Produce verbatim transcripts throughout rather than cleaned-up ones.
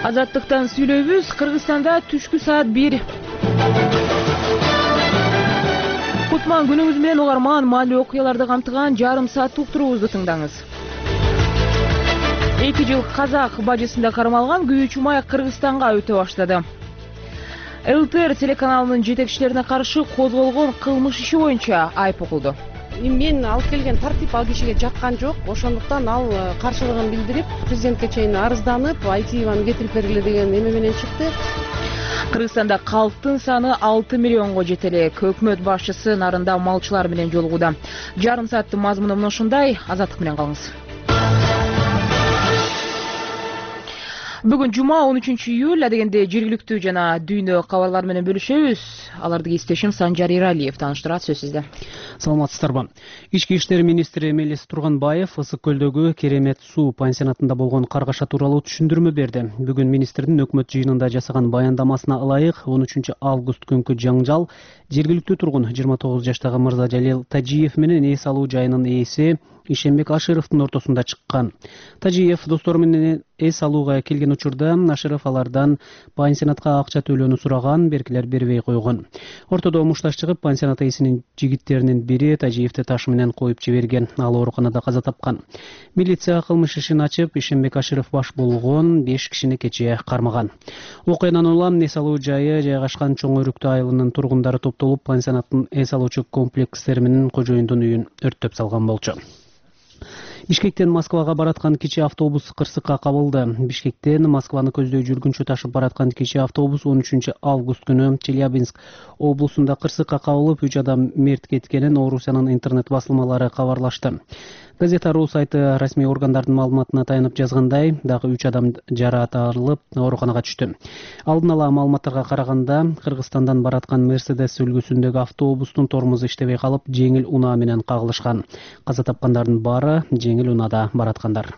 Азаттыктан сүйлөйбүз. Кыргызстанда түшкү саат бир. Кутман күнүңүз менен угарман, маалымый окуяларды камтыган жарым сааттык уктуруубузду тыңдаңыз. Эки жыл казак бажысында кармалган Күйүүчү Май Кыргызстанга өтө баштады. ЛТР телеканалынын жетекчилерине каршы козголгон кылмыш иши боюнча айып окулду. Мен алып келген тартип ал кишиге жаккан жок. Ошондуктан ал каршылыгын билдирип, президентке чейин арызданып, Айтиеваны кетирип бергиле деген эме менен чыкты. Кыргызстанда калктын саны алты миллионго жетелек. Өкмөт башчысы нарында малчылар менен жолугуда. Жарым сааттын мазмуну мына ушундай. Азаттык менен калыңыз. Бүгүн жума он үчүнчү июль, адегенде жергиликтүү жана дүйнө кабарлары менен бөлүшөбүз. Аларды кесиптешим Санжар Иралиев тааныштырат, сөз сизде. Саламатсыздарбы. Ички иштер министри Мелис Турганбаев Ысык көлдөгү Керемет суу пансионатында болгон каргаша тууралуу түшүндүрмө берди. Бүгүн министрдин өкмөт жыйынында жасаган баяндамасына ылайык он үчүнчү август күнкү жаңжал жергиликтүү тургун жыйырма тогуз жаштагы Мырзажалил Тажиев менен эс алуу жайынын ээси Ишенбек Ашировдун ортосунда чыккан. Тажиев достору менен эс алууга келген учурда Аширов алардан пансионатка акча төлөөнү сураган, беркилер бербей койгон. Ортодо мушташ чыгып, пансионат ээсинин жигиттеринин бири Тажиевди таш менен коюп жиберген. Ал ооруканада каза тапкан. Милиция кылмыш ишин ачып, Ишенбек Аширов баш болгон беш кишини кечээ кармаган. Окуядан улам эс алуу жайы жайгашкан Чоң Өрүктүү айылынын тургундары топтолуп, пансионаттын эс алуучу комплекстери менен кожоюндун үйүн өрттөп салган болчу. Бишкектен Москвага бараткан кичи автобус кырсыкка кабылды. Бишкектен Москваны көздөй жүргүнчү ташып бараткан кичи автобус он үчүнчү август күнү Челябинск облусунда кырсыкка кабылып, үч адам мерт кеткенин Орусиянын интернет басылмалары кабарлашты. Газета.ру сайты расмий органдардын маалыматына таянып жазгандай, дагы үч адам жараат алып ооруканага түштү. Алдын ала маалыматтарга караганда, Кыргызстандан бараткан Мерседес үлгүсүндөгү автобустун тормозу иштебей калып, жеңил унаа менен кагылышкан. Каза тапкандардын баары жеңил унаада бараткандар.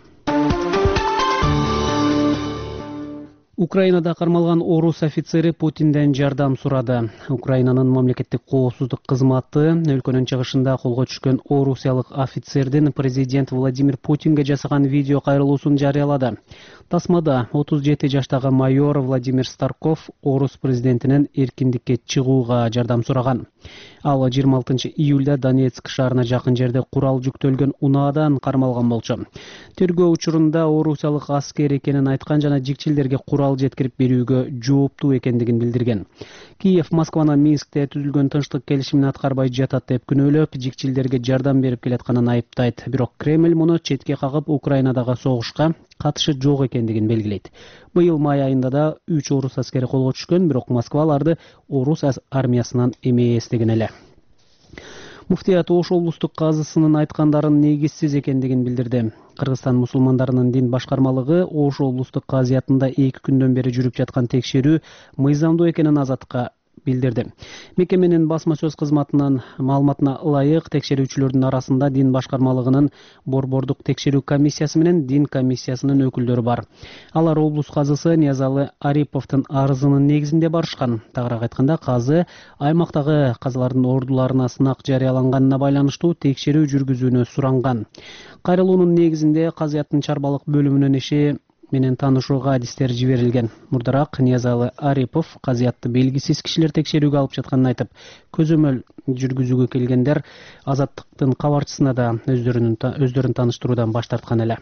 Украинада кармалган орус офицери Путинден жардам сурады. Украинанын мамлекеттик коопсуздук кызматы өлкөнүн чыгышында колго түшкөн орусиялык офицердин президент Владимир Путинге жасаган видео кайрылуусун жарыялады. Тасмада отуз жети жаштагы майор Владимир Старков орус президентинен эркиндикке чыгууга жардам сураган. Ал жыйырма алтынчы июлда Донецк шаарына жакын жерде курал жүктөлгөн унаадан кармалган болчу. Тергөө учурунда орусиялык аскер экенин айткан жана жикчилдерге курал жеткирип берүүгө жооптуу экендигин билдирген. Киев Москваны Минскте түзүлгөн тынчтык келишимин аткарбай жатат деп күнөөлөп, жикчилдерге жардам берип келатканын айыптайт. Бирок Кремль муну четке кагып, Украинадагы согушка катышы жок экендигин белгилейт. Быйыл май айында да үч орус аскери колго түшкөн, бирок Москва аларды орус армиясынан эмес деген эле. Муфтият Ош облустук казысынын айткандарын негизсиз экендигин билдирди. Кыргызстан мусулмандарынын дин башкармалыгы Ош облустук казыятында эки күндөн бери жүрүп жаткан текшерүү мыйзамдуу экенин Азаттыкка билдирди. Мекеменин басма сөз кызматынын маалыматына ылайык, текшерүүчүлөрдүн арасында дин башкармалыгынын борбордук текшерүү комиссиясы менен дин комиссиясынын өкүлдөрү бар. Алар облус казысы Ниязалы Ариповдун арызынын негизинде барышкан. Тагыраак айтканда, казы аймактагы казылардын ордуларына сынак жарыяланганына байланыштуу текшерүү жүргүзүүнү суранган. Кайрылуунун негизинде казыяттын Чарбалык бөлүмүнүн иши менен таанышууга адистер жиберилген. Мурдараак Ниязалы Арипов казыятты белгисиз кишилер текшерүүгө алып жатканын айтып, көзөмөл жүргүзүүгө келгендер Азаттыктын кабарчысына да өздөрүнүн өздөрүн тааныштыруудан баш тарткан эле.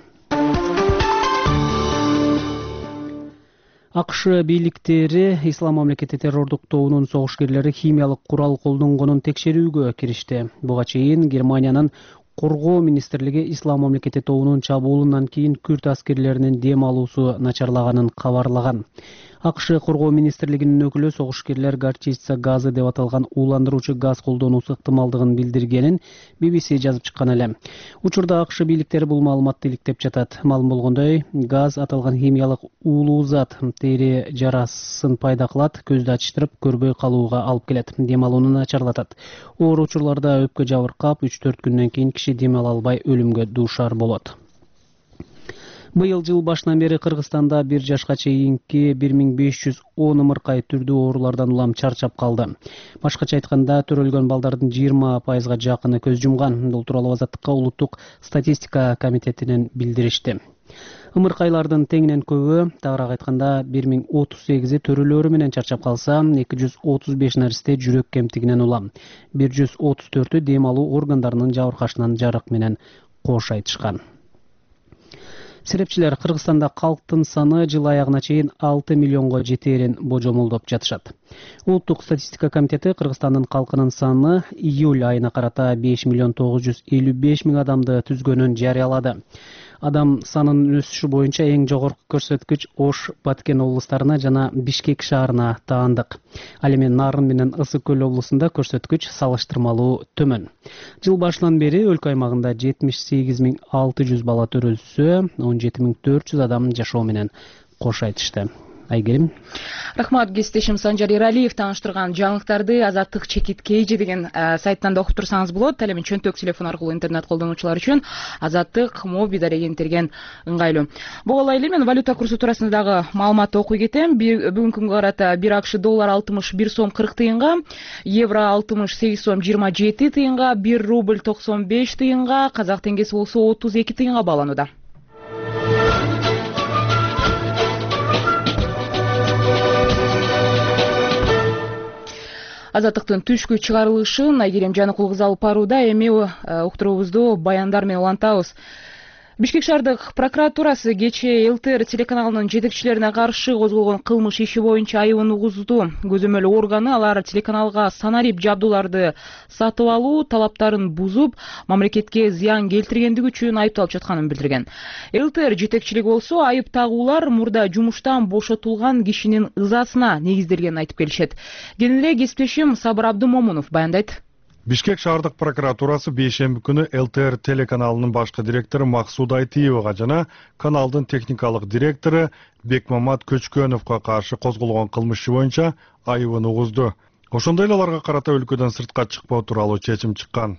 АКШ бийликтери Ислам мамлекети террордук тобунун согушкерлери химиялык курал колдонгонун текшерүүгө киришти. Буга чейин Германиянын Коргоо министрлиги Ислам мамлекети тобунун чабуулунан кийин күрд аскерлеринин дем алуусу начарлаганын кабарлаган. АКШ Коргоо министрлигинин өкүлү согушкерлер горчица газы деп аталган ууландыруучу газ колдонуусу ыктымалдыгын билдиргенин би би си жазып чыккан эле. Учурда АКШ бийликтери бул маалыматты иликтеп жатат. Маалым болгондой, газ аталган химиялык уулуу зат тери жарасын пайда кылат, көздү ачыштырып, көрбөй калууга алып келет, дем алууну начарлатат. Оор учурларда өпкө жабыркап, үч төрт күндөн кийин киши дем ала албай өлүмгө дуушар болот. Быйыл жыл башынан бери Кыргызстанда бир жашка чейинки бир миң беш жүз он ымыркай түрдүү оорулардан улам чарчап калды. Башкача айтканда, төрөлгөн балдардын жыйырма пайызга жакыны көз жумган. Бул тууралуу Азаттыкка улуттук статистика комитетинен билдиришти. Ымыркайлардын теңинен көбү, тагыраак айтканда бир миң отуз сегизи төрөлөрү менен чарчап калса, эки жүз отуз беш наристе жүрөк кемтигинен улам. бир жүз отуз төртү дем алуу органдарынын жабыркашынан жарык менен кош айтышкан. Серепчилер Кыргызстанда калктын саны жыл аягына чейин алты миллионго жетээрин божомолдоп жатышат. Улуттук статистика комитети Кыргызстандын калкынын саны июль айына карата беш миллион тогуз жүз элүү беш миң адамды түзгөнүн жарыялады. Адам санынын өсүшү боюнча эң жогорку көрсөткүч Ош, Баткен облустарына жана Бишкек шаарына таандык. Ал эми Нарын менен Ысык көл облусунда көрсөткүч салыштырмалуу төмөн. Жыл башынан бери өлкө аймагында жетимиш сегиз миң алты жүз бала төрөлсө, он жети миң төрт жүз адам жашоо менен кош айтышты. Айгерим. Рахмат, кесиптешим Санжар Эралиев тааныштырган жаңылыктарды Азаттык чекит Кж деген сайттан да окуп турсаңыз болот. Ал эми чөнтөк телефон аркылуу интернет колдонуучулар үчүн Азаттык моби дарегентерген ыңгайлуу. Буга ылайык эле мен валюта курсу туурасында дагы маалымат окуй кетем. Бүгүнкү күнгө карата бир АКШ доллар алтымыш бир сом кырк тыйынга, евро алтымыш сегиз сом жыйырма жети тыйынга, бир рубль токсон беш тыйынга, казак теңгеси болсо отуз эки тыйынга бааланууда. Азаттыктын түшкү чыгарылышын Айгерим Жаныкул кызы алып барууда. Эми уктуруубузду баяндар менен улантабыз. Бишкек шаардык прокуратурасы кечээ ЛТР телеканалынын жетекчилерине каршы козголгон кылмыш иши боюнча айыбын угузду. Көзөмөл органы алар телеканалга санарип жабдууларды сатып алуу талаптарын бузуп, мамлекетке зыян келтиргендиги үчүн айыпталып жатканын билдирген. ЛТР жетекчилиги болсо айып тагуулар мурда жумуштан бошотулган кишинин ызасына негизделгенин айтып келишет. Кенен эле кесиптешим Сабыр Абдымомунов баяндайт. Бишкек шаардык прокуратурасы бейшемби күнү ЛТР телеканалынын башкы директору Максуда Айтиевага жана каналдын техникалык директору Бекмамат Көчкөновго каршы козголгон кылмыш иши боюнча айыбын угузду. Ошондой эле аларга карата өлкөдөн сыртка чыкпоо тууралуу чечим чыккан.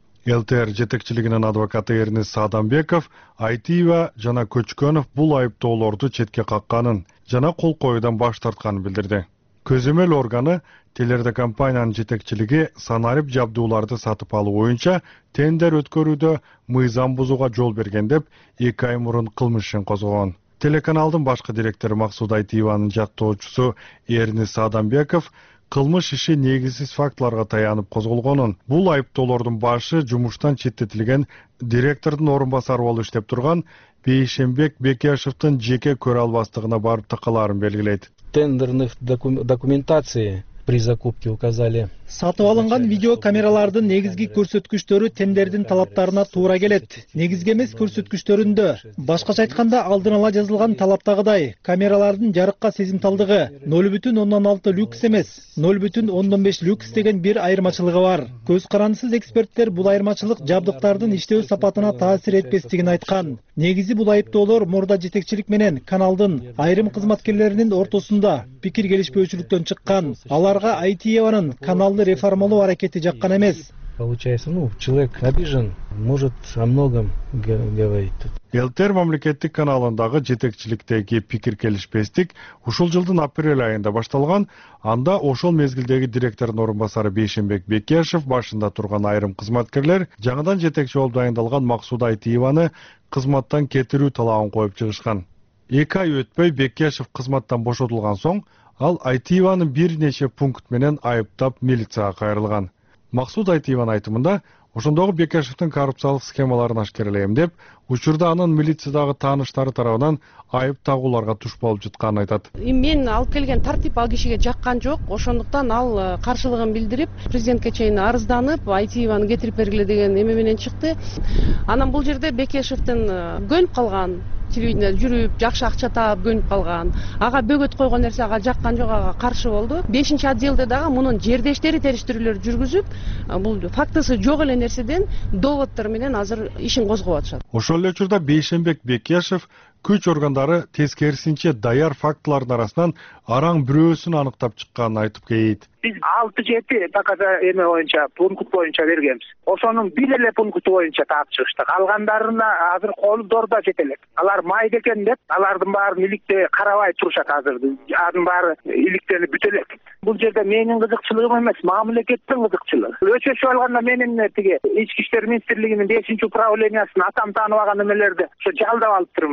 ЛТР жетекчилигинин адвокаты Эрнис Саадамбеков Айтиева жана Көчкөнов бул айыптоолорду четке какканын жана кол коюудан баш тартканын билдирди. Көзөмөл органы телерадиокомпаниянын жетекчилиги санарип жабдууларды сатып алуу боюнча тендер өткөрүүдө мыйзам бузууга жол берген деп эки ай мурун кылмыш ишин козгогон. Телеканалдын башкы директору Максуда Айтиеванын жактоочусу Эрнис Саадамбеков кылмыш иши негизсиз фактыларга таянып козголгонун, бул айыптоолордун башы жумуштан четтетилген директордун орун басары болуп иштеп турган Бейшембек Бекешевдин жеке көрө албастыгына барып такаларын белгилейт. Тендерных документации при закупке указали. Сатып алынган видео камералардын негизги көрсөткүчтөрү тендердин талаптарына туура келет. Негизги эмес көрсөткүчтөрүндө, башкача айтканда алдын ала жазылган талаптагыдай, камералардын жарыкка сезимталдыгы ноль бүтүн ондон алты люкс эмес, ноль бүтүн ондон беш люкс деген бир айырмачылыгы бар. Көз карандысыз эксперттер бул айырмачылык жабдыктардын иштөө сапатына таасир этпестигин айткан. Негизи бул айыптоолор мурда жетекчилик менен каналдын айрым кызматкерлеринин ортосунда пикир келишпөөчүлүктөн чыккан. Аларга Айтиеванын каналды реформалоо аракети жаккан эмес. Получается, ну, человек обижен, может о многом говорить. ЛТР мамлекеттик каналындагы жетекчиликтеги пикир келишпестик ушул жылдын апрель айында башталган. Анда ошол мезгилдеги директордун орун басары Бейшембек Бекешев башында турган айрым кызматкерлер жаңыдан жетекчи болуп дайындалган Максуда Айтиеваны кызматтан кетирүү талабын коюп чыгышкан. эки ай өтпөй Бекешев кызматтан бошотулган соң ал Айтиеванын бир нече пункт менен айыптап милицияга кайрылган. Максуд Айтиеванын айтымында, ошондогу Бекешевдин коррупциялык схемаларын ашкерелейм деп, учурда анын милициядагы тааныштары тарабынан айып тагууларга туш болуп жатканын айтат. Мен алып келген тартип ал кишиге жаккан жок, ошондуктан ал каршылыгын билдирип, президентке чейин арызданып, Айтиеваны кетирип бергиле деген эме менен чыкты. Анан бул жерде Бекешевдин көнүп калган, телевидениеде жүрүп, жакшы акча таап көнүп калган. Ага бөгөт койгон нерсе ага жаккан жок, ага каршы болду. бешинчи отделде дагы мунун жердештери териштирүүлөр жүргүзүп, бул фактысы жок эле нерседен доводдор менен азыр ишин козгоп атышат. Ошол эле учурда Бейшембек Бекешев күч органдары тескерисинче даяр фактылардын арасынан араң бирөөсүн аныктап чыкканын айтып кейит. Биз алты жети доказа эме боюнча, пункт боюнча бергенбиз. Ошонун бир эле пункту боюнча таап чыгыштык. Алгандарына азыр колу дордо жете элек. Алар майда экен деп, алардын баарын иликте карабай турушат азыр. Анын баары иликтенип бүтө элек. Бул жерде менин кызыкчылыгым эмес, мамлекеттин кызыкчылыгы. Өчөчү алганда менин тиги Ички иштер министрлигинин бешинчи управлениясын атам тааныбаган эмелерди ошо жалдап алып турмунбу.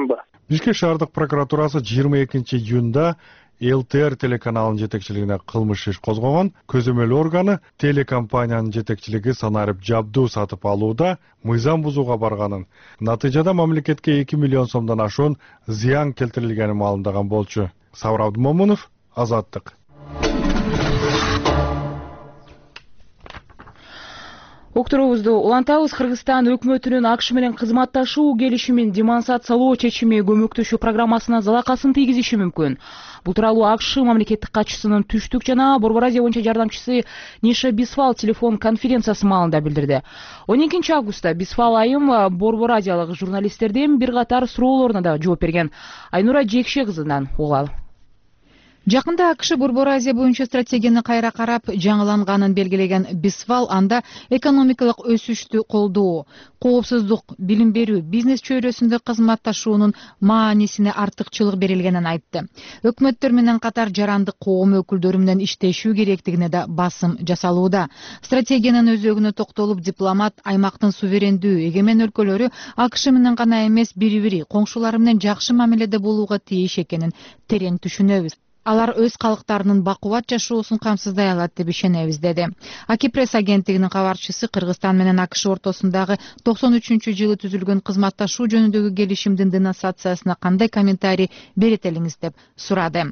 Бишкек шаардык прокуратурасы жыйырма экинчи июнда эл тэ эр телеканалынын жетекчилигине кылмыш иш козгогон. Көзөмөл органы телекомпаниянын жетекчилиги санарип жабдуу сатып алууда мыйзам бузууга барганын, натыйжада мамлекетке эки миллион сомдон ашуун зыян келтирилгенин маалымдаган болчу. Сабыр Абдымомунов, Азаттык. Уктуруубузду улантабыз. Кыргызстан өкмөтүнүн АКШ менен кызматташуу келишимин демонстрациялоо чечими көмөктөшүү программасына залакасын тийгизиши мүмкүн. Бул тууралуу АКШ мамлекеттик катчысынын Түштүк жана Борбор Азия боюнча жардамчысы Ниша Бисфал телефон конференциясы маалында билдирди. он экинчи августта Бисфал айым Борбор Азиялык журналисттердин бир катар суроолоруна да жооп берген. Айнура Жекше кызынан угалы. Жакында АКШ Борбор Азия боюнча стратегияны кайра карап жаңыланганын белгилеген Бисфал анда экономикалык өсүштү колдоо, коопсуздук, билим берүү, бизнес чөйрөсүндө кызматташуунун маанисине артыкчылык берилгенин айтты. Өкмөттөр менен катар жарандык коом өкүлдөрү менен иштешүү керектигине да басым жасалууда. Стратегиянын өзөгүнө токтолуп, дипломат аймактын суверендүү, эгемен өлкөлөрү АКШ менен гана эмес, бири-бири коңшулары менен жакшы мамиледе болууга тийиш экенин терең түшүнөбүз. Алар өз калктарынын бакубат жашоосун камсыздай алат деп ишенебиз, деди. Аки пресс агенттигинин кабарчысы Кыргызстан менен АКШ ортосундагы токсон үчүнчү жылы түзүлгөн кызматташуу жөнүндөгү келишимдин денонсациясына кандай комментарий берет элиңиз деп сурады.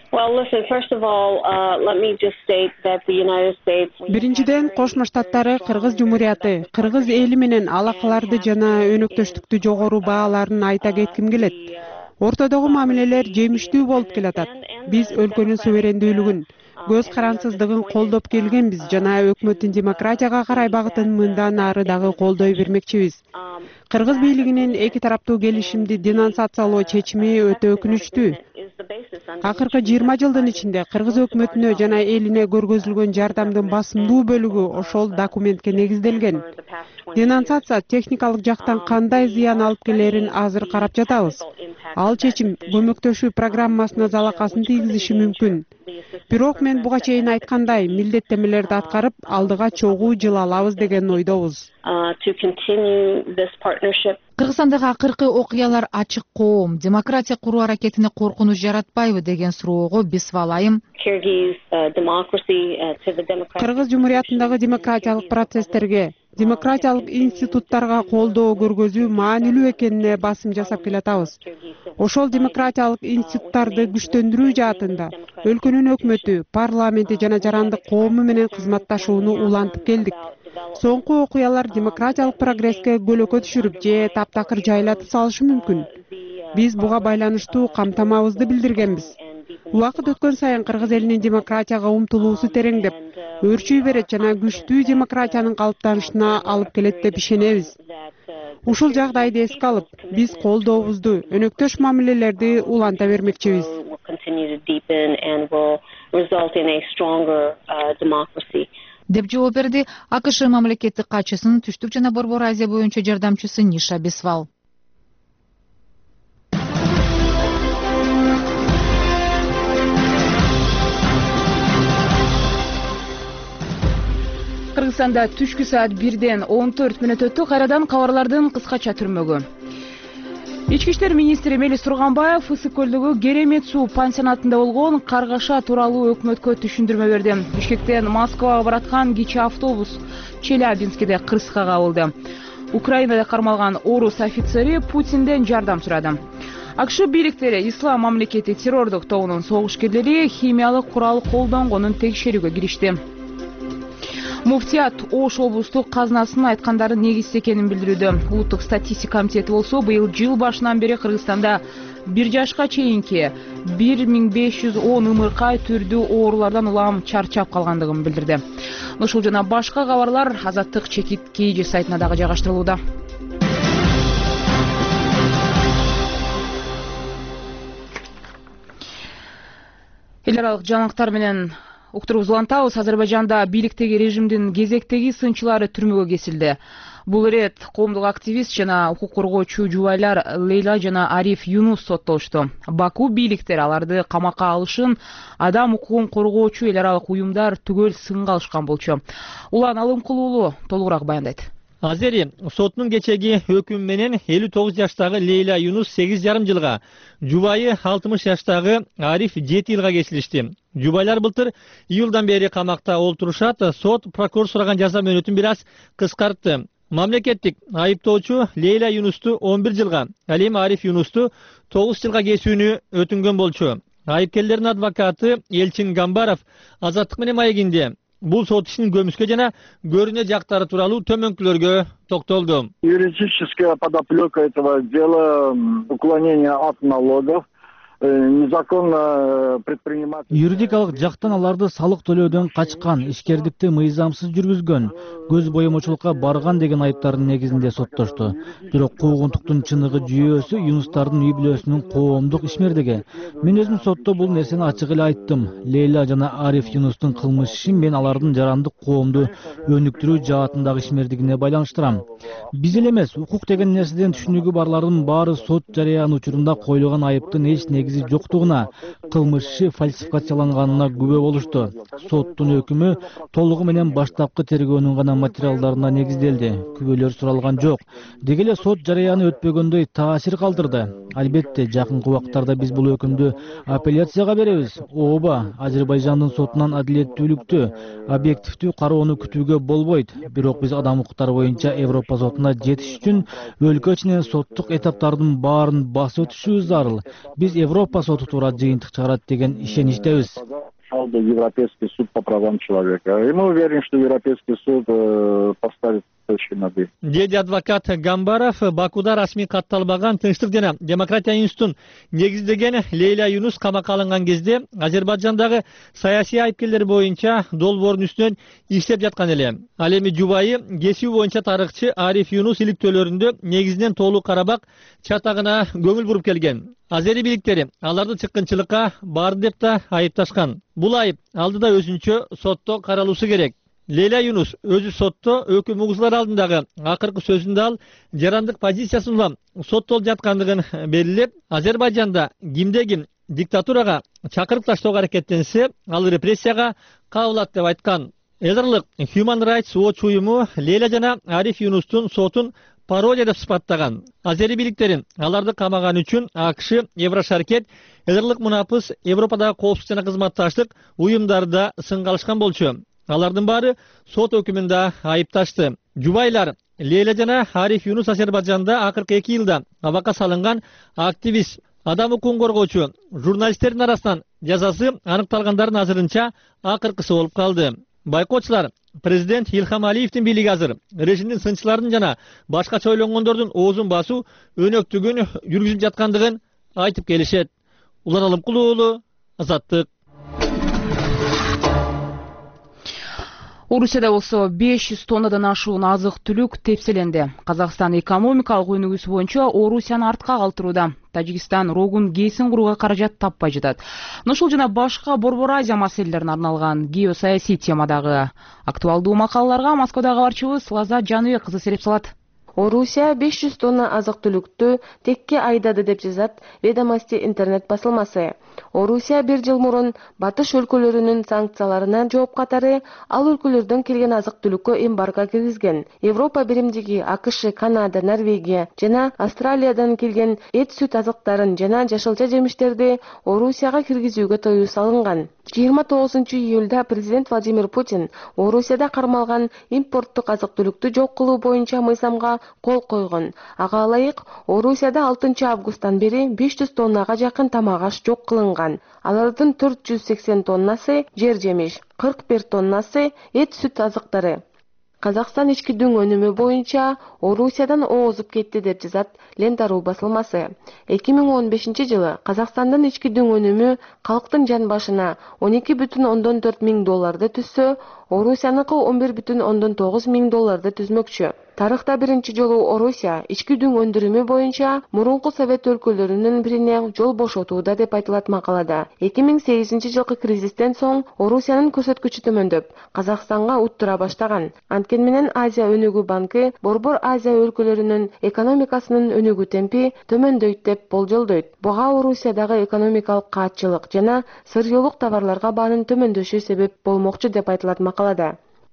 Биринчиден, Кошмо Штаттары Кыргыз Жумурияты, Кыргыз эли менен алакаларды жана өнөктөштүктү жогору бааларын айта кетким келет. Ортодогу мамилелер жемиштүү болуп келатат. Биз өлкөнүн суверендүүлүгүн, көз карансыздыгын колдоп келгенбиз жана өкмөттүн демократияга карай багытын мындан ары дагы колдой бермекчибиз. Кыргыз бийлигинин эки тараптуу келишимди денонсациялоо чечими өтө өкүнүчтүү. Акыркы жыйырма жылдын ичинде Кыргыз өкмөтүнө жана элине көргөзүлгөн жардамдын басымдуу бөлүгү ошол документке негизделген. Денонсация техникалык жактан кандай зыян алып келерин азыр карап жатабыз. Ал чечим көмөктөшүү программасына залакасын тийгизиши мүмкүн. Бирок мен буга чейин айткандай, милдеттенмелерди аткарып, алдыга чогуу жыл алабыз деген ойдобуз. Кыргызстандагы акыркы окуялар ачык коом, демократия куруу аракетине коркунуч жаратпайбы деген суроого Бисфал айым Кыргыз Жумуриятындагы демократиялык процесстерге, демократиялык институттарга колдоо көргөзүү маанилүү экенине басым жасап келатабыз. Ошол демократиялык институттарды күчтөндүрүү жаатында өлкөнүн өкмөтү, парламенти жана жарандык коому менен кызматташууну улантып келдик. Соңку окуялар демократиялык прогресске көлөкө түшүрүп же таптакыр жайлатып салышы мүмкүн. Биз буга байланыштуу камтамабызды билдиргенбиз. Убакыт өткөн сайын Кыргыз элинин демократияга умтулуусу тереңдеп, өөрчүй берет жана күчтүү демократиянын калыптанышына алып келет деп ишенебиз. Ушул жагдайды эске алып, биз колдообузду, өнөктөш мамилелерди уланта бермекчибиз. деп жооп берди АКШ мамлекеттик катчысынын Түштүк жана Борбор Азия боюнча жардамчысы Ниша Бисфал. Кыргызстанда түшкү саат бирден он төрт мүнөт өттү. Кайрадан кабарлардын кыскача түрмөгү. Ички иштер министри Мелис Турганбаев Ысык көлдөгү Керемет суу пансионатында болгон каргаша тууралуу өкмөткө түшүндүрмө берди. Бишкектен Москвага бараткан кичи автобус Челябинскиде кырсыкка кабылды. Украинада кармалган орус офицери Путинден жардам сурады. АКШ бийликтери Ислам мамлекети террордук тобунун согушкерлери химиялык курал колдонгонун текшерүүгө киришти. Муфтият Ош облустук казынасынын айткандары негизсиз экенин билдирүүдө. Улуттук статистика комитети болсо быйыл жыл башынан бери Кыргызстанда бир жашка чейинки бир миң беш жүз он ымыркай түрдүү оорулардан улам чарчап калгандыгын билдирди. Ушул жана башка кабарлар Азаттык чекит Кж сайтына дагы жайгаштырылууда. Эл аралык жаңылыктар менен уктуруубуз улантабыз. Азербайжанда бийликтеги режимдин кезектеги сынчылары түрмөгө кесилди. Бул ирет коомдук активист жана укук коргоочу жубайлар Лейла жана Ариф Юнус соттолушту. Баку бийликтери аларды камакка алышын адам укугун коргоочу эл аралык уюмдар түгөл сынга алышкан болчу. Улан Алымкулуулу толугураак баяндайт. Азери сотунун кечеги өкүмү менен элүү тогуз жаштагы Лейла Юнус сегиз жарым жылга, жубайы алтымыш жаштагы Ариф жети жылга кесилишти. Жубайлар былтыр июлдан бери камакта олтурушат. Сот прокурор сураган жаза мөөнөтүн бир аз кыскартты. Мамлекеттик айыптоочу Лейла Юнусту он бир жылга, ал эми Ариф Юнусту тогуз жылга кесүүнү өтүнгөн болчу. Айыпкерлердин адвокаты Элчин Гамбаров Азаттык менен маегинде бул сот ишинин көмүскө жана көрүнө жактары тууралуу төмөнкүлөргө токтолду. Юридическая подоплека этого дела — уклонение от налогов, незаконно предпринимать. Юридикалык жактан аларды салык төлөөдөн качкан, ишкердикти мыйзамсыз жүргүзгөн, көз боемочулукка барган деген айыптардын негизинде соттошту. Бирок куугунтуктун чыныгы жүйөөсү Юнустардын үй бүлөсүнүн коомдук ишмердиги. Мен өзүм сотто бул нерсени ачык эле айттым. Лейла жана Ариф Юнустун кылмыш ишин мен алардын жарандык коомду өнүктүрүү жаатындагы ишмердигине байланыштырам. Биз эле эмес, укук деген нерседен түшүнүгү барлардын баары сот жарыяны учурунда коюлган айыптын эч негизи жоктугуна, кылмыш иши фальсификацияланганына күбө болушту. Соттун өкүмү толугу менен баштапкы тергөөнүн гана материалдарына негизделди. Күбөлөр суралган жок. Деги эле сот жарыяны өтпөгөндөй таасир калтырды. Албетте, жакынкы убактарда биз бул өкүмдү апелляцияга беребиз. Ооба, Азербайжандын сотунан адилеттүүлүктү, объективдүү кароону күтүүгө болбойт. Бирок биз адам укуктары боюнча Европа сотуна жетиш үчүн өлкө ичинен соттук этаптардын баарын басып өтүшүбүз зарыл. Биз Европа соту туура жыйынтык чыгарат деген ишеничтебиз. Европейский суд по правам человека. И мы уверены, что Европейский суд э, поставит точки над «и». Деди адвокат Гамбаров Бакуда расмий катталбаган Тынчтык жана демократия институтун негиздеген Лейла Юнус камакка алынган кезде Азербайжандагы саясий айыпкерлер боюнча долбоордун үстүнөн иштеп жаткан эле. Ал эми жубайы кесүү боюнча тарыхчы Ариф Юнус иликтөөлөрүндө негизинен тоолуу Карабак чатагына көңүл буруп келген. Азери бийликтери аларды чыккынчылыкка барды деп да айыпташкан. Бул айып алдыда өзүнчө сотто каралуусу керек. Лейла Юнус өзү сотто өкүм угузулар алдындагы акыркы сөзүндө ал жарандык позициясын улам соттолуп жаткандыгын белгилеп, Азербайжанда кимде ким диктатурага чакырып таштоого аракеттенсе, ал репрессияга кабылат деп айткан. Эдерлык Human Rights Watch уюму Лейла жана Ариф Юнустун сотун пародия деп сыпаттаган. Азери бийликтерин аларды камаган үчүн АКШ, Еврошаркет, Эдерлык Мунапыс, Европадагы коопсуздук жана кызматташтык уюмдарда сынга алышкан болчу. Алардын баары сот өкүмүндө айыпташты. Жубайлар Лейла жана Ариф Юнус Азербайжанда акыркы эки жылда абакка салынган активист, адам укугун коргоочу, журналисттердин арасынан жазасы аныкталгандардын азырынча акыркысы болуп калды. Байкоочулар президент Илхам Алиевдин бийлиги азыр режимдин сынчылардын жана башкача ойлонгондордун оозун басуу өнөктүгүн жүргүзүп жаткандыгын айтып келишет. Улан Алымкулуу уулу, Азаттык. Орусияда болсо беш жүз тоннадан ашуун азык түлүк тепселенди. Казакстан экономикалык өнүгүүсү боюнча Орусияны артка калтырууда. Тажикстан рогун кейсин курууга каражат таппай жатат. Ушул жана башка Борбор Азия маселелерине арналган геосаясий темадагы актуалдуу макалаларга Москвадагы кабарчыбыз Лаза Жаныбек кызы сереп салат. Орусия беш жүз тонна азык-түлүктү текке айдады деп жазат Ведомости интернет басылмасы. Орусия бир жыл мурун батыш өлкөлөрүнүн санкцияларына жооп катары ал өлкөлөрдөн келген азык-түлүккө эмбарго киргизген. Европа биримдиги АКШ, Канада, Норвегия жана Австралиядан келген эт, сүт азыктарын жана жашылча жемиштерди Орусияга киргизүүгө тыюу салынган. жыйырма тогузунчу июлда президент Владимир Путин Орусияда кармалган импорттук азык-түлүктү жок кылуу боюнча мыйзамга кол койгон. Ага ылайык, Орусияда алтынчы августтан бери беш жүз тоннага жакын тамак аш жок кылынган. Алардын төрт жүз сексен тоннасы жер жемиш, кырк бир тоннасы эт, сүт азыктары. Казакстан ички дүң өнүмү боюнча Орусиядан оозуп кетти деп жазат Лента.ру басылмасы. эки миң он бешинчи жылы Казакстандын ички дүң өнүмү калктын жан башына он эки бүтүн ондон төрт миң долларды түзсө, Орусияныкы он бир бүтүн ондон тогуз миң долларды түзмөкчү. Тарыхта биринчи жолу Орусия ички дүң өндүрүмү боюнча мурунку Совет өлкөлөрүнүн бирине жол бошотууда деп айтылат макалада. эки миң сегизинчи жылкы кризистен соң Орусиянын көрсөткүчү төмөндөп, Казакстанга уттура баштаган. Анткени менен Азия өнүгүү банкы Борбор Азия өлкөлөрүнүн экономикасынын өнүгүү темпи төмөндөйт деп болжолдойт. Буга Орусиядагы экономикалык каатчылык жана сырьёолук товарларга баанын төмөндөшү себеп болмокчу деп айтылат макалада.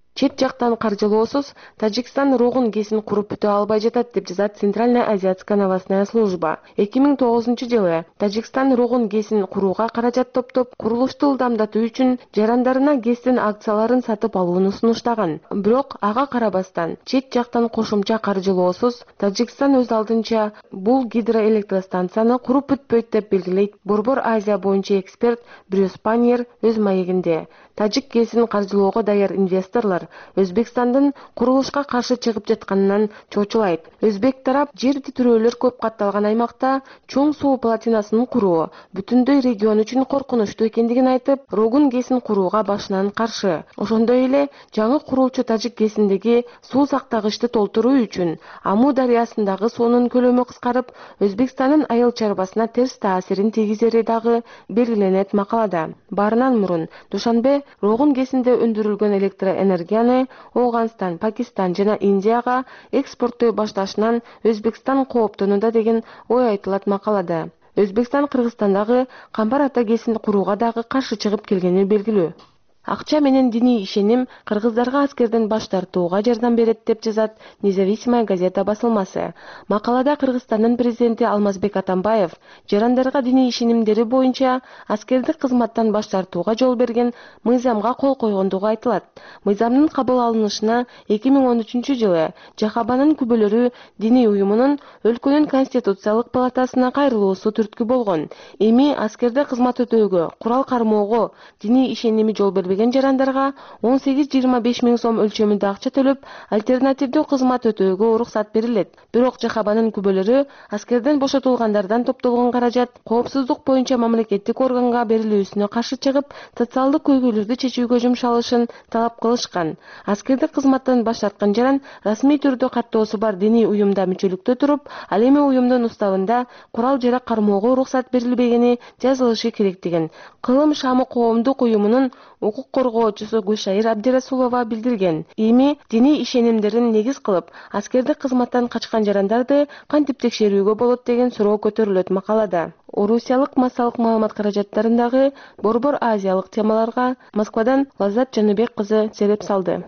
Чет жактан каржылоосуз Тажикстан рогун кесин куруп бүтө албай жатат деп жазат Центральная азиатская новостная служба. эки миң тогузунчу жылы Тажикстан рогун кесин курууга каражат топтоп, курулушту ылдамдатуу үчүн жарандарына гэстин акцияларын сатып алууну сунуштаган. Бирок ага карабастан чет жактан кошумча каржылоосуз Тажикстан өз алдынча бул гидроэлектростанцияны куруп бүтпөйт деп белгилейт Борбор Азия боюнча эксперт Брюс Паньер өз маегинде. Тажик гэсин каржылоого даяр инвесторлор Өзбекстандын курулушка каршы чыгып жатканынан чочулайт. Өзбек тарап жер титирөөлөр көп катталган аймакта чоң суу плотинасын куруу бүтүндөй регион үчүн коркунучтуу экендигин айтып, рогун гэсин курууга башынан каршы. Ошондой эле жаңы курулчу Тажик гэсиндеги суу сактагычты толтуруу үчүн Аму дарыясындагы суунун көлөмү кыскарып, Өзбекстандын айыл чарбасына терс таасирин тийгизери дагы белгиленет макалада. Баарынан мурун Душанбе рогун гэсинде өндүрүлгөн электроэнергия Оғанстан, Пакистан жана Индияга экспорттой башташынан Өзбекстан кооптонууда деген ой айтылат макалада. Өзбекстан Кыргызстандагы Камбар ата гэсин курууга дагы каршы чыгып келгени белгилүү. Акча менен диний ишеним кыргыздарга аскерден баш тартууга жардам берет деп жазат Независимая газета басылмасы. Макалада Кыргызстандын президенти Алмазбек Атамбаев жарандарга диний ишенимдери боюнча аскердик кызматтан баш тартууга жол берген мыйзамга кол койгондугу айтылат. Мыйзамдын кабыл алынышына эки миң он үчүнчү жылы Жахабанын күбөлөрү диний уюмунун өлкөнүн конституциялык палатасына кайрылуусу түрткү болгон. Эми аскерде кызмат өтөөгө, курал кармоого диний ишеними жол бербеген жарандарга он сегиз жыйырма беш миң сом өлчөмүндө акча төлөп, альтернативдүү кызмат өтөөгө уруксат берилет. Бирок Жахабанын күбөлөрү аскерден бошотулгандардан топтолгон каражат коопсуздук боюнча мамлекеттик органга берилүүсүнө каршы чыгып, социалдык көйгөйлөрдү чечүүгө жумшалышын талап кылышкан. Аскердик кызматтан баш тарткан жаран расмий түрдө каттоосу бар диний уюмда мүчөлүктө туруп, ал эми уюмдун уставында курал жарак кармоого уруксат берилбегени жазылышы керек деген Кылым Шамы коомдук уюмунун укук коргоочусу Гүлшайыр Абдирасулова билдирген. Эми диний ишенимдерин негиз кылып, аскердик кызматтан качкан жарандарды кантип текшерүүгө болот деген суроо көтөрүлөт макалада. Орусиялык массалык маалымат каражаттарындагы борбор азиялык темаларга Москвадан Лаззат Жаныбек кызы сереп салды.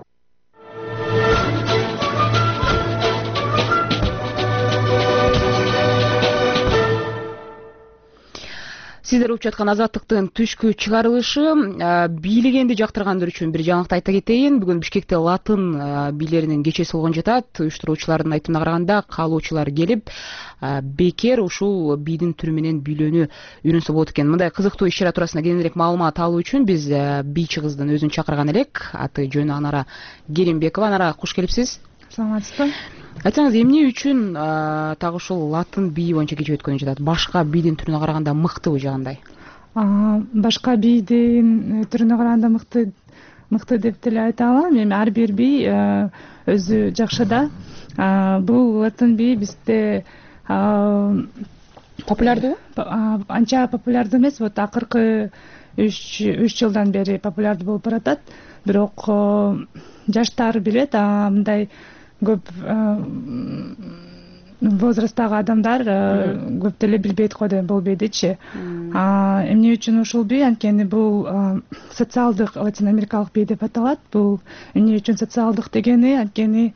Сиздер угуп жаткан Азаттыктын түшкү чыгарылышы. Бийлегенди жактыргандар үчүн бир жаңылыкты айта кетейин. Бүгүн Бишкекте латын бийлеринин кечеси болгон жатат. Уюштуруучулардын айтымына караганда, каалоочулар келип бекер ушул бийдин түрү менен бийлөөнү үйрөнсө болот экен. Мындай кызыктуу иш-чара туурасында кененирээк маалымат алуу үчүн биз бийчи кыздын өзүн чакырган элек. Аты жөнү Анара Керимбекова. Анара, куш келипсиз. Саламатсызбы. Айтсаңыз, эмне үчүн так ушул латын бийи боюнча кече өткөнү жатат? Башка бийдин түрүнө караганда мыктыбы жагандай? Башка бийдин түрүнө караганда мыкты мыкты деп деле айта алам. Эми ар бир бий өзү жакшы да. Бул латын бий бизде популярдуу? Анча популярдуу эмес. Вот акыркы үч жылдан бери популярдуу болуп баратат. Бирок жаштар билет, мындай көп возрасттагы адамдар көп деле билбейт го деп болбойдучу. Эмне үчүн ушул бий? Анткени бул социалдык латин америкалык бий деп аталат. Бул эмне үчүн социалдык дегени? Анткени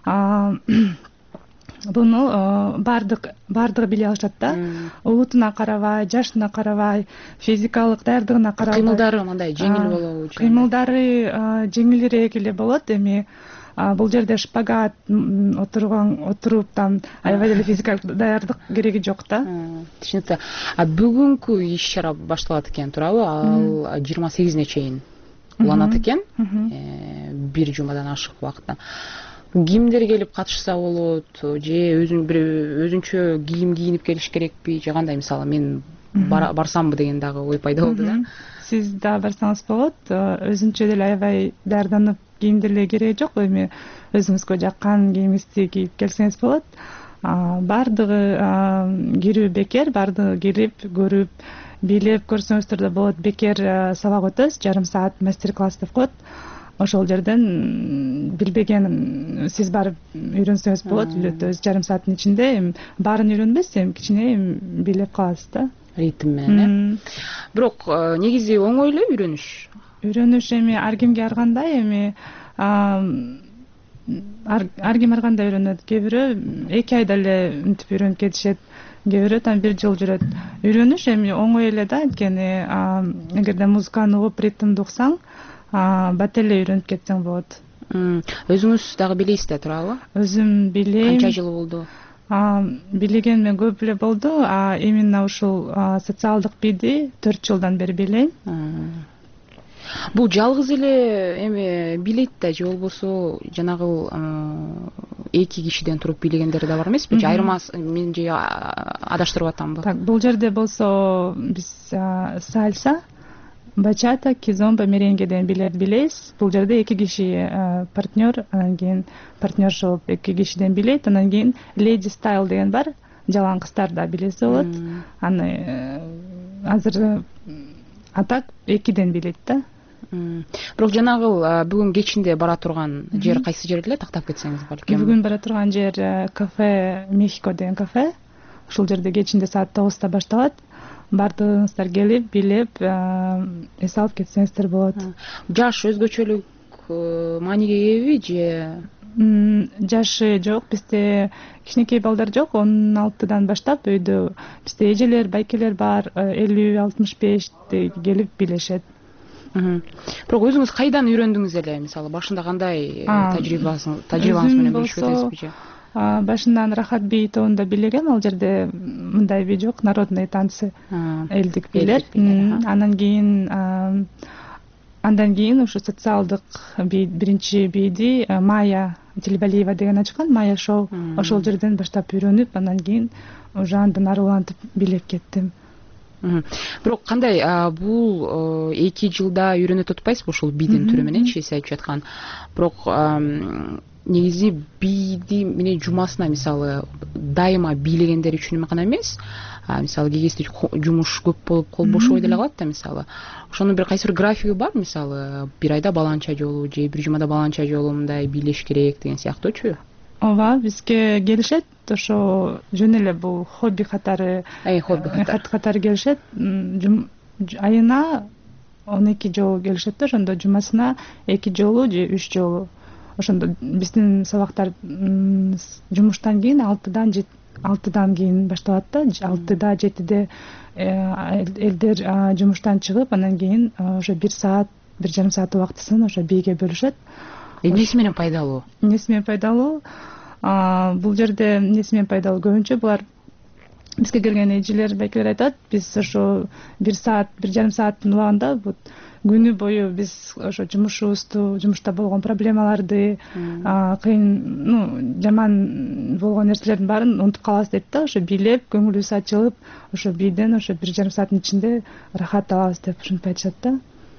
буну бардык бардыгы биле алышат да. Улутуна карабай, жашына карабай, физикалык даярдыгына карабай. Кыймылдары мындай жеңил болобу? Кыймылдары жеңилирээк эле болот. Эми бул жерде шпагат отурган отуруп там аябай деле физикалык даярдык кереги жок да. Түшүнүктүү. Бүгүнкү иш-чара башталат экен, туурабы? Ал жыйырма сегизине чейин уланат экен. Бир жумадан ашык убакытта. Кимдер келип катышса болот, же өзүң бир өзүнчө кийим кийинип келиш керекпи, же кандай? Мисалы мен барсамбы деген дагы ой пайда болду да. Сиз да барсаңыз болот. Өзүнчө деле аябай даярданып кийимдерге кереги жок. Эми өзүңүзгө жаккан кийимиңизди кийип келсеңиз болот. Бардыгы кирүү бекер, бардыгы кирип, көрүп, бийлеп көрсөңүздөр да болот. Бекер сабак өтөбүз, жарым саат мастер-класс деп коет. Ошол жерден билбеген сиз барып үйрөнсөңүз болот. Үйрөтөбүз жарым сааттын ичинде. Эми баарын үйрөнбөйсүз, эми кичине билип каласыз да. Ритм менен. Бирок негизи оңой эле үйрөнүш. Үйрөнүш эми ар кимге ар кандай. Эми ар ким ар кандай үйрөнөт. Кээ бирөө эки айда эле мынтип үйрөнүп кетишет, кээ бирөө там бир жыл жүрөт. Үйрөнүш эми оңой эле да, анткени эгерде музыканы угуп ритмди уксаң, бат эле үйрөнүп кетсең болот. Өзүңүз дагы билесиз да, туурабы? Өзүм билем. Канча жыл болду? Билегенме көп эле болду, а именно ушул социалдык бийди төрт жылдан бери билейм. Бул жалгыз эле эми билет да, же болбосо жанагы эки кишиден туруп бийлегендер да бар эмеспи? Же айырмасы, мен же адаштырып атамбы? Так, бул жерде болсо биз сальса, бачата, кизомба, меренгеден билебиз. Бул жерде эки киши партнер, анан кийин партнерша болуп эки кишиден билет, анан кийин леди стайл деген бар, жалаң кыздар да билесе болот. Аны азыр атак экиден билет да. Бирок жанагы бүгүн кечинде бара турган жер кайсы жер эле, тактап кетсеңиз балким? Бүгүн бара турган жер кафе Мехико деген кафе. Ушул жерде кечинде саат тогузда башталат. Баардыгыңыздар келип, билеп, эс алып кетсеңиздер болот. Жаш өзгөчөлүк мааниге ээби же? Жашы жок, бизде кичинекей балдар жок. он алтыдан баштап өйдө бизде эжелер, байкелер бар, элүү алтымыш беште келип билешет. Бирок өзүңүз кайдан үйрөндүңүз эле? Мисалы, башында кандай тажрыйбаңыз менен бөлүшүп кетесизби же? Башынан Рахат би тобунда бийлегем, ал жерде мындай би жок, народный танцы, элдик бийлер. Анан кийин андан кийин ушу социалдык би биринчи бийди Майя Телебалиева деген ачкан, Майя шоу. Ошол жерден баштап үйрөнүп, анан кийин уже андан ары улантып билеп кеттим. Бирок кандай, бул эки жылда үйрөнөт атпайсызбы ушул бийдин түрү мененчи, сиз айтып жаткан. Бирок негизи бийди менен жумасына, мисалы, дайыма бийлегендер үчүн гана эмес, мисалы кээ кезде жумуш көп болуп кол бошобой деле калат да, мисалы. Ошонун бир кайсы бир графиги бар, мисалы, бир айда баланча жолу же бир жумада баланча жолу мындай бийлеш керек деген сыяктуучу? Ооба, бизге келишет, ошо жөн эле бул хобби катары, хобби катары келишет. Айына он эки жолу келишет да, ошондо жумасына эки жолу же үч жолу. Ошондо биздин сабактар жумуштан кийин алтыдан алтыдан кийин башталат да, алтыда жетиде элдер жумуштан чыгып, анан кийин ошо бир саат, бир жарым саат убактысын ошо бийге бөлүшөт. Эмнеси менен пайдалуу? Эмнеси менен пайдалуу? Бул жерде эмнеси менен пайдалуу? Көбүнчө булар бизге келген эжелер, байкелер айтат, биз ошо бир саат, бир жарым сааттын убагында күнү бою биз ошо жумушубузду, жумушта болгон проблемаларды, кыйын, ну, жаман болгон нерселердин баарын унутуп калабыз дейт да, ошо бийлеп, көңүлүбүз ачылып, ошо бийден ошо бир жарым сааттын ичинде рахат алабыз деп ушинтип айтышат да.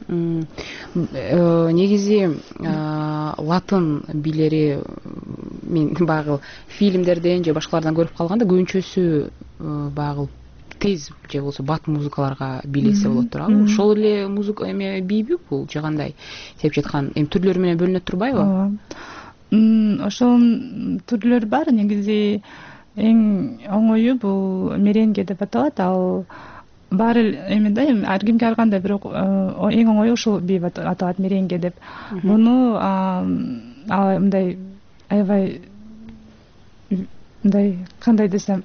Негизи латын бийлери мен багы фильмдерден же башкалардан көрүп калганда көбүнчөсү багы тез же болбосо бат музыкаларга бийлесе болот туурабы? Ошол эле музыка эме бийби бул же кандай? Сеп жаткан эми түрлөрү менен бөлүнөт турбайбы? Ооба. Ошол түрлөр бар. Негизи эң оңою бул меренге деп аталат. Ал бар эме да, ар кимге ар кандай, бирок эң оңою ушул бий аталат, меренге деп. Муну мындай аябай мындай кандай десем,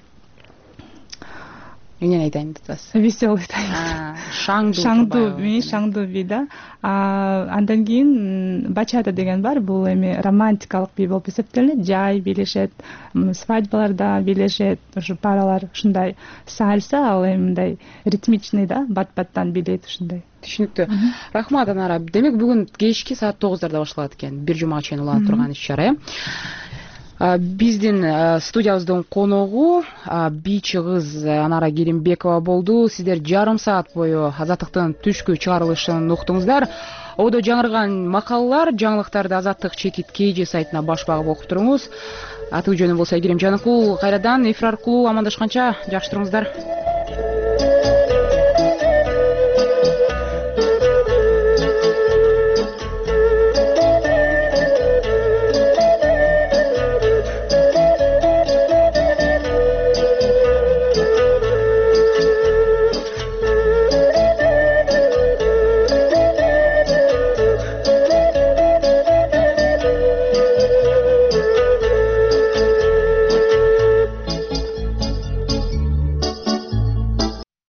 эмнени айтайын деп атасыз? Веселый. Шаңдуу. Шаңдуу бий, шаңдуу бий да. Андан кийин бачата деген бар. Бул эми романтикалык бий болуп эсептелет. Жай бийлешет, свадьбаларда бийлешет, ошо паралар ушундай. Сальса ал эми мындай ритмичный да, бат-баттан бийлейт ушундай. Түшүнүктүү. Рахмат Анара. Демек бүгүн кечки саат тогуздарда башталат экен. Бир жумага чейин уланып турган иш-чара. Биздин студиябыздын коногу бийчи кыз Анара Керимбекова болду. Сиздер жарым саат бою Азаттыктын түшкү чыгарылышын уктуңуздар. Одо жаңырган макалалар, жаңылыктарды Азаттык чекит кей же сайтына баш багып окуп туруңуз. Аты жөнүм болсо Айгерим Жаныкул. Кайрадан эфир аркылуу амандашканча жакшы туруңуздар.